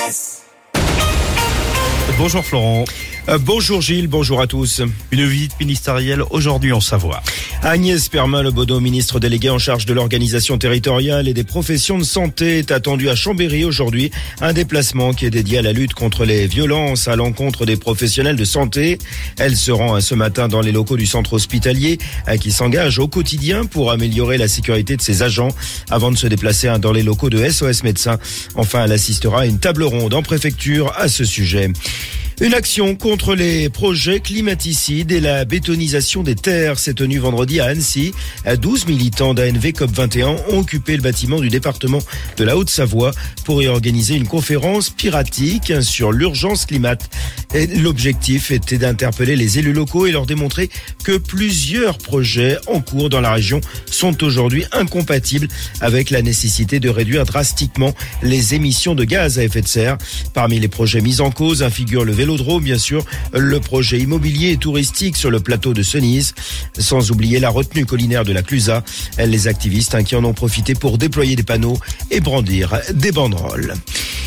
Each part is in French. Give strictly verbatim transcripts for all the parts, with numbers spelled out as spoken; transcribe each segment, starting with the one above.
S. Bonjour Florent. Euh, bonjour Gilles, bonjour à tous. Une visite ministérielle aujourd'hui en Savoie. Agnès Permin-Lebaudot, ministre déléguée en charge de l'organisation territoriale et des professions de santé, est attendue à Chambéry aujourd'hui. Un déplacement qui est dédié à la lutte contre les violences à l'encontre des professionnels de santé. Elle se rend ce matin dans les locaux du centre hospitalier qui s'engage au quotidien pour améliorer la sécurité de ses agents avant de se déplacer dans les locaux de S O S Médecins. Enfin, elle assistera à une table ronde en préfecture à ce sujet. Une action contre les projets climaticides et la bétonisation des terres s'est tenue vendredi à Annecy. douze militants d'A N V COP vingt et un ont occupé le bâtiment du département de la Haute-Savoie pour y organiser une conférence piratique sur l'urgence climat. Et l'objectif était d'interpeller les élus locaux et leur démontrer que plusieurs projets en cours dans la région sont aujourd'hui incompatibles avec la nécessité de réduire drastiquement les émissions de gaz à effet de serre. Parmi les projets mis en cause figure le Vélodrome, bien sûr, le projet immobilier et touristique sur le plateau de Senise, sans oublier la retenue collinaire de la Clusaz. Les activistes qui en ont profité pour déployer des panneaux et brandir des banderoles.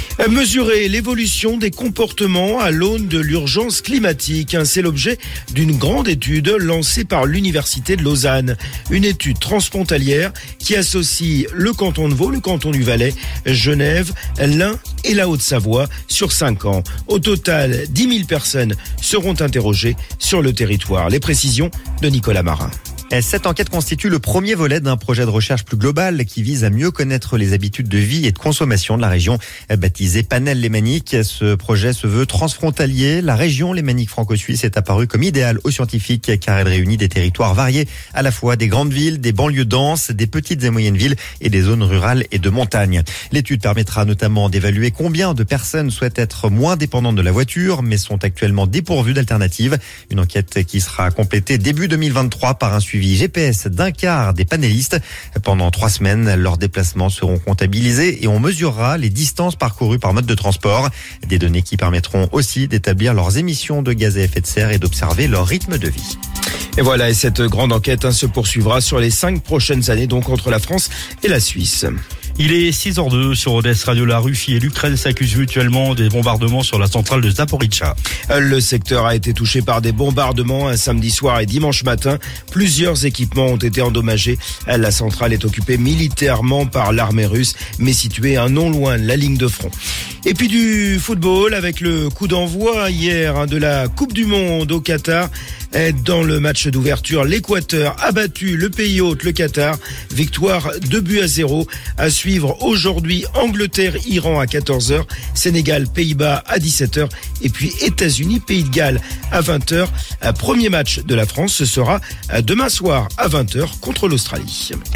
Mesurer l'évolution des comportements à l'aune de l'urgence climatique, c'est l'objet d'une grande étude lancée par l'Université de Lausanne. Une étude transfrontalière qui associe le canton de Vaud, le canton du Valais, Genève, l'Ain et la Haute-Savoie sur cinq ans. Au total, dix mille personnes seront interrogées sur le territoire. Les précisions de Nicolas Marin. Cette enquête constitue le premier volet d'un projet de recherche plus global qui vise à mieux connaître les habitudes de vie et de consommation de la région. Baptisé Panel Lémanique, ce projet se veut transfrontalier. La région lémanique franco-suisse est apparue comme idéale aux scientifiques car elle réunit des territoires variés, à la fois des grandes villes, des banlieues denses, des petites et moyennes villes et des zones rurales et de montagne. L'étude permettra notamment d'évaluer combien de personnes souhaitent être moins dépendantes de la voiture mais sont actuellement dépourvues d'alternatives. Une enquête qui sera complétée début deux mille vingt-trois par un suivi G P S d'un quart des panélistes. Pendant trois semaines, leurs déplacements seront comptabilisés et on mesurera les distances parcourues par mode de transport. Des données qui permettront aussi d'établir leurs émissions de gaz à effet de serre et d'observer leur rythme de vie. Et voilà, et cette grande enquête hein, se poursuivra sur les cinq prochaines années, donc entre la France et la Suisse. Il est six heures zéro deux sur Odès Radio. La Russie et l'Ukraine s'accusent mutuellement des bombardements sur la centrale de Zaporizhzhia. Le secteur a été touché par des bombardements un samedi soir et dimanche matin. Plusieurs équipements ont été endommagés. La centrale est occupée militairement par l'armée russe, mais située un non loin de la ligne de front. Et puis du football avec le coup d'envoi hier hein, de la Coupe du Monde au Qatar. Dans le match d'ouverture, l'Équateur a battu le pays hôte, le Qatar. Victoire deux buts à zéro. À suivre aujourd'hui, Angleterre-Iran à quatorze heures, Sénégal-Pays-Bas à dix-sept heures et puis États-Unis-Pays de Galles à vingt heures. Premier match de la France, ce sera demain soir à vingt heures contre l'Australie.